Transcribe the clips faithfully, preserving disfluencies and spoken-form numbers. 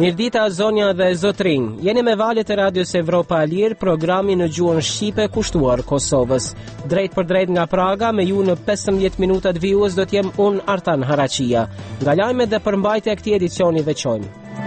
Mirdita zonja dhe zotrinj, jeni me valët e Radios Evropa e Lirë, programi në gjuhën shqipe kushtuar Kosovës. Drejt për drejt nga Praga, me ju në pesëmbëdhjetë minutat vijues do t'jem unë Artan Haraqia. Nga lajmet dhe përmbajtja e këtij edicioni veçojmë.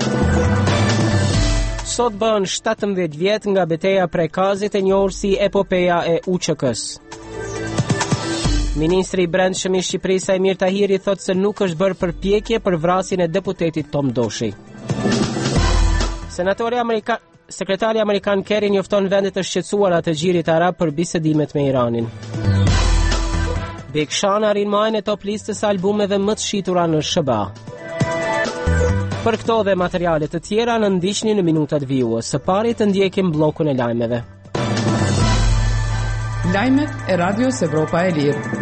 Sot bën shtatëmbëdhjetë vjet nga betejë Prekazit e njohur si epopeja e U Q K-s. Ministri i Brendshëm i Shqipërisë Ajmir Tahiri thotë se nuk është bërë përpjekje për vrasjen e deputetit Tom Doshi. Senatori Amerikan, sekretari Amerikan Kerry njofton vendet të shqetësuara të Xhirit Arab për bisedimet me Iranin. Big Sean arrin majën e top listës së albumeve më të shitura në S B A. Për këto dhe materiale të tjera në ndiqni në minutat vijues. Së pari të ndjekim bllokun e lajmeve. Lajmet e Radios Evropa e Lirë.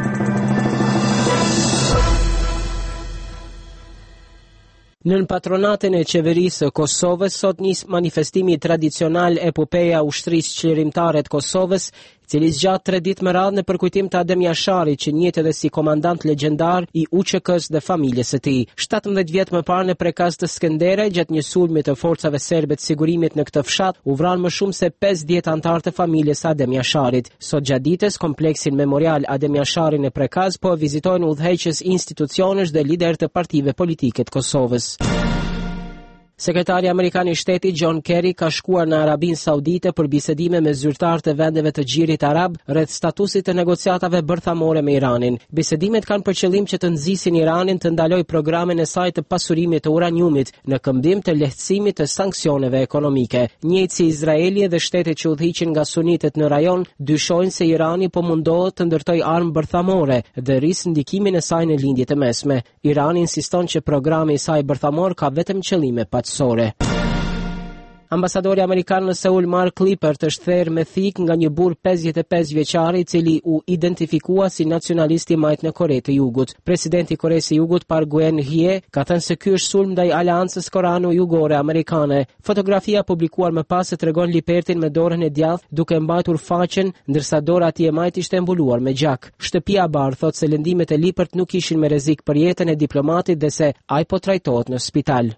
Nën patronatin e qeverisë së Kosovës sot nis manifestimi tradicional epopeja ushtrisë qlirimtare të Kosovës, i cili zgjat tre ditë me radhë në përkujtim të Adem Jasharit, që njihej edhe si komandant legjendar i U Q K-s dhe familjes së tij. shtatëmbëdhjetë vjet më parë në Prekaz të Skënderaj, gjatë një sulmi të forcave serbe të sigurimit në këtë fshat, u vran më shumë se pesëdhjetë anëtar të familjes së Adem Jasharit. Sot gjatë ditës, kompleksin memorial Adem Jashari në Prekaz po vizitojnë udhëheqës institucionesh dhe lider të partive politike të Kosovës. Sekretari Amerikan i Shtetit John Kerry ka shkuar në Arabinë Saudite për bisedime me zyrtarë të vendeve të Xhirit Arab rreth statusit të negociatave bërthamore me Iranin. Bisedimet kanë për qëllim që të nxisin Iranin të ndalojë programin e saj të pasurimit të uraniumit në këmbim të lehtësimit të sanksioneve ekonomike. Njëjtë si Izraeli dhe shtetet që udhëhiqin nga sunitet në rajon dyshojnë se Irani po mundohet të ndërtojë armë bërthamore dhe rris ndikimin e saj në lindjet e mesme. Irani insiston që programi i saj bërthamor ka vetëm qëllime Sore. Ambasadori Amerikan në Seul Mark Lippert është therrë me thik nga një burr pesëdhjetë e pesë vjeçar i cili u identifikua si nacionalist i majt në Kore të Jugut. Presidenti i Koresë së Jugut Park Geun-hye ka thënë se ky është sulm ndaj aleancës korano-jugore amerikane. Fotografia publikuar më pas e tregon Lippertin me dorën e djathtë duke mbajtur faqen, ndërsa dora e tij e majt ishte mbuluar me gjak. Shtëpia e Bardh thotë se lëndimet e Lippert nuk ishin me rrezik për jetën e diplomatit dhe se ai po trajtohet në spital.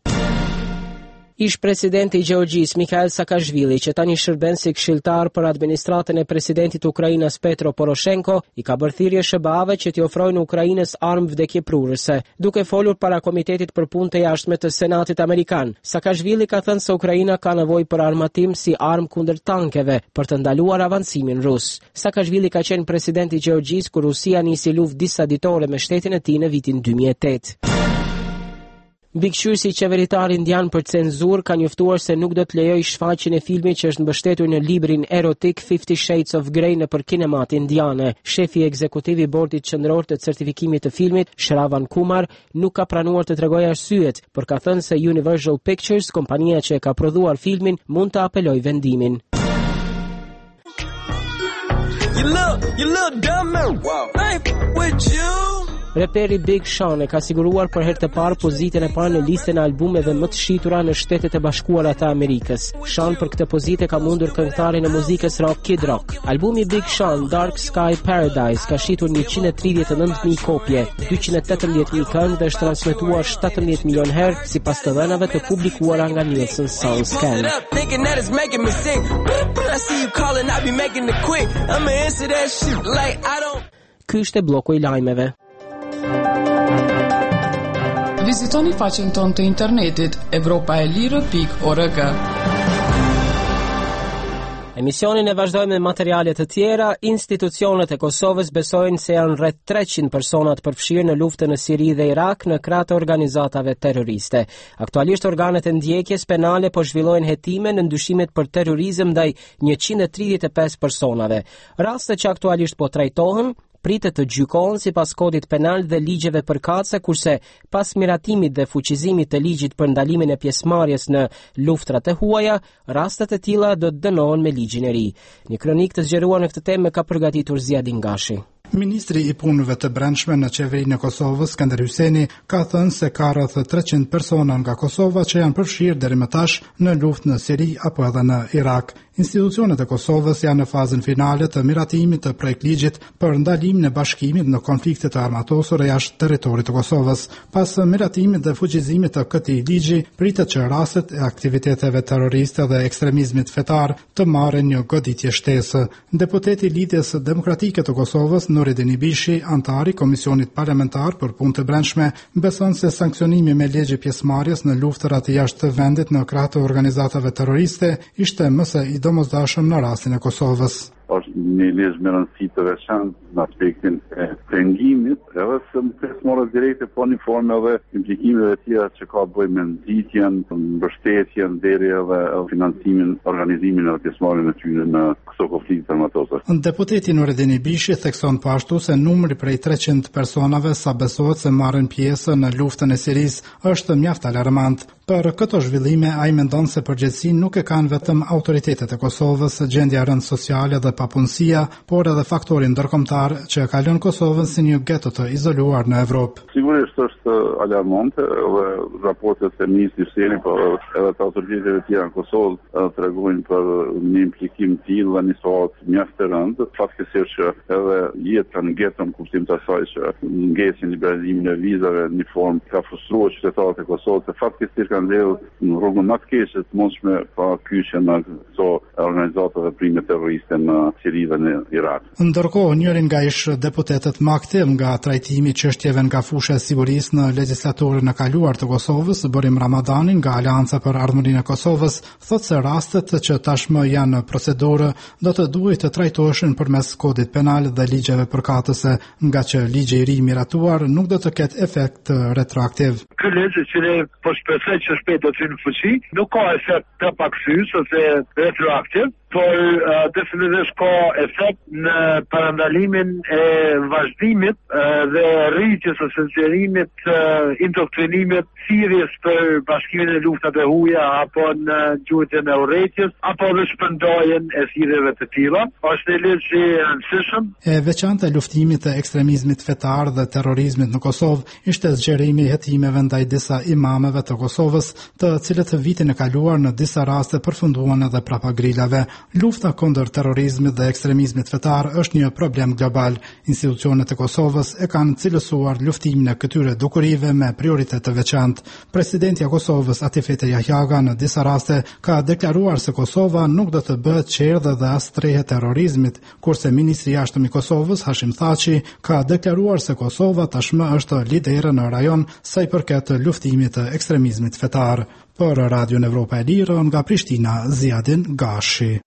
Ish presidenti i Gjeorgjisë Mikhail Saakashvili, që tani shërben si këshilltar për administratën e presidentit të Ukrainës Petro Poroshenko, i ka bërë thirrje S B A-ve që t'i ofrojnë Ukrainës armë vdekjeprurëse. Duke folur para Komitetit për Punë të Jashtme të Senatit Amerikan, Saakashvili ka thënë se Ukraina ka nevojë për armatim si armë kundër tankeve për të ndaluar avancimin rus. Saakashvili ka qenë president i Gjeorgjisë kur Rusia nisi luftë disa ditore me shtetin e tij në vitin dy mijë e tetë. Mbikëqyrësi qeveritar indian për cenzur ka njoftuar se nuk do të lejojë shfaqjen e filmit që është mbështetur në librin erotik Fifty Shades of Grey nëpër kinemat indiane. Shefi ekzekutiv i bordit qendror të certifikimit të filmit, Shravan Kumar, nuk ka pranuar të tregojë arsyet, por ka thënë se Universal Pictures, kompania që e ka prodhuar filmin, mund të apelojë vendimin. You look, you look dumb, wow. Hey, with you. Reperi Big Sean e ka siguruar për herë të parë pozitën e parë në listën e albumeve më të shitura në Shtetet e Bashkuara të Amerikës. Sean për këtë pozitë ka mundur këngëtarin e muzikës rock Kid Rock. Albumi Big Sean Dark Sky Paradise ka shitur njëqind e tridhjetë e nëntë mijë kopje, dyqind e tetëmbëdhjetë mijë këngë dhe është transmetuar shtatëmbëdhjetë milion herë sipas të dhënave të publikuara nga Nielsen Soundscan. Ky ishte bloku i lajmeve. Vizitoni faqen tonë të internetit evropaelire pikë org. Emisionin e vazhdojmë me materiale të tjera. Institucionet e Kosovës besojnë se janë rreth treqind personat përfshirë në luftën në Siri dhe Irak në krah të organizatave terroriste. Aktualisht organet e ndjekjes penale po zhvillojnë hetime në ndyshimet për terrorizëm ndaj njëqind e tridhjetë e pesë personave. Rastet që aktualisht po trajtohen pritet të gjykohen sipas kodit penal dhe ligjeve përkatëse, kurse pas miratimit dhe fuqizimit të ligjit për ndalimin e pjesëmarrjes në luftrat e huaja, rastet e tilla do të dënohen me ligjin e ri. Një kronikë të zgjeruar në këtë temë ka përgatitur Ziadin Gashi. Ministri i punëve të brendshme në qeverinë e Kosovës, Skënder Hyseni, ka thënë se ka rreth treqind persona nga Kosova që janë përfshirë deri më tash në luftë në Siri apo edhe në Irak. Institucionet e Kosovës janë në fazën finale të miratimit të projektligjit për ndalimin e bashkimit në konflikte të armatosura jashtë territorit të Kosovës. Pas miratimit dhe fuqizimit të këtij ligji, pritet që rastet e aktiviteteve terroriste dhe ekstremizmit fetar të marrin një goditje shtesë. Deputeti i Lidhjes Demokratike të Kosovës, Nurettin Ibishi, antari Komisionit Parlamentar për Punë të Brendshme, beson se sankcionimi me ligj pjesëmarrjes në luftërat jashtë vendit në krah të organizatave terroriste ishte më së i domosdoshëm në rastin e Kosovës. Është një ligj me rëndësi të veçantë në aspektin e pengimit, edhe se më pjesëmarrjes direkte, po në formë edhe implikimeve të tjera që ka bëjë me nxitjen, mbështetjen deri edhe financimin, organizimin dhe pjesëmarrjen e tyre në këto konflikte armatose. Deputeti Nurettin Ibishi thekson po ashtu se numri prej treqind personave sa besohet se marrin pjesë në luftën e Sirisë është mjaft alarmant. Për këto zhvillime, ai mendon se përgjegjësinë nuk e kanë vetëm autoritetet e Kosovës, gjendja e rëndë sociale dhe papunësia, por edhe faktori ndërkombëtar që ka lënë Kosovën si një geto të izoluar në Evropë. Sigurisht është alarmante dhe raportet e ministrit Hyseni, por edhe të autoritetet e tjera në Kosovë tregojnë për një implikim të tillë dhe një situatë mjaft të rëndë, fatkeqësisht që edhe jeta në geto në kuptim të asaj që ngjesin liberalizimin e vizave në një formë ka frustruar qytetarët e Kosovës, se fatkeqësisht kanë dhënë në rrugën më të keqe të mundshme pa kyçe në këto organizata dhe prime terroriste në Siri dhe në Irak. Ndërkohë, njërin nga ish deputetët më aktiv nga trajtimi i çështjeve nga fusha e sigurisë në legjislaturën e kaluar të Kosovës, Borim Ramadani nga Aleanca për Ardhmërinë e Kosovës, thotë se rastet që tashmë janë në procedurë do të duhet të trajtohen përmes kodit penal dhe ligjeve përkatëse, nga që ligji i ri miratuar nuk do të ketë efekt retroaktiv. Ky ligj që ne po shpresoj që shpejt do të hyjë në fuqi, nuk ka efekt të paksyes ose retroaktiv, por uh, definitivisht ka efekt në parandalimin e vazhdimit uh, dhe rritjes ose zgjerimit uh, indoktrinimit thirrjes për bashkimin e luftave e huaja apo në gjujtjen e urrëties apo në shpërndarjen e thirrjeve të tilla. Është një ligj i rëndësishëm. E veçantë e luftimit të ekstremizmit fetar dhe terrorizmit në Kosovë ishte zgjerimi i hetimeve ndaj disa imameve të Kosovës, të cilët vitin e kaluar në disa raste përfunduan edhe prapa grilave. Lufta kundër terrorizmit dhe ekstremizmit fetar është një problem global. Institucionet e Kosovës e kanë cilësuar luftimin e këtyre dukurive me prioritet të veçantë. Presidenti i Kosovës, Atifete Jahjaga, në disa raste ka deklaruar se Kosova nuk do të bëhet qerdhe dhe as trehe terrorizmit, kurse ministri i jashtëm i Kosovës, Hashim Thaçi, ka deklaruar se Kosova tashmë është lidere në rajon sa i përket luftimit të ekstremizmit fetar. Për Radio Evropa e Lirë, nga Prishtina, Ziadin Gashi.